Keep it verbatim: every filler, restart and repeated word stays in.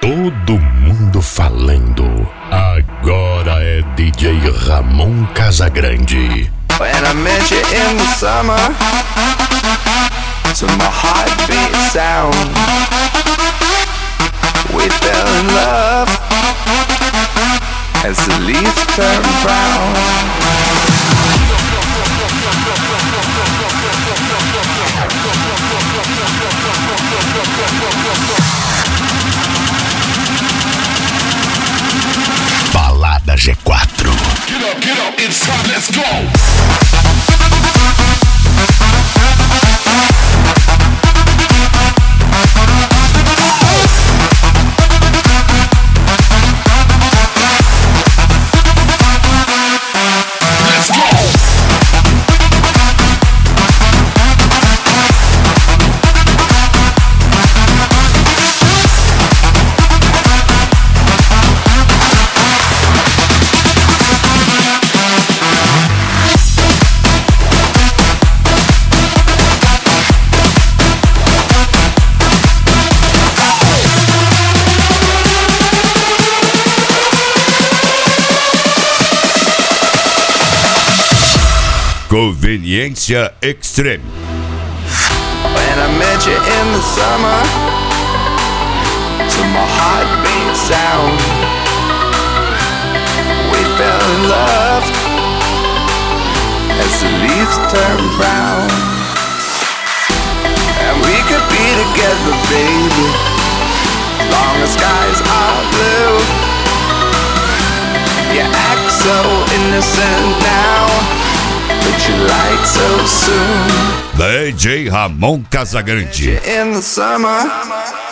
Todo mundo falando. Agora é D J Ramon Casagrande. When I met you in the summer, to my heartbeat sound, we fell in love as the leaves turn brown. Balada G quatro. Get up, get up, it's time, let's go. Conveniência Extreme. When I met you in the summer, to my heartbeat sound, we fell in love as the leaves turn brown. And we could be together, baby, long as skies are blue. You act so innocent now, but you like so soon. D J Ramon Casagrande. In the summer.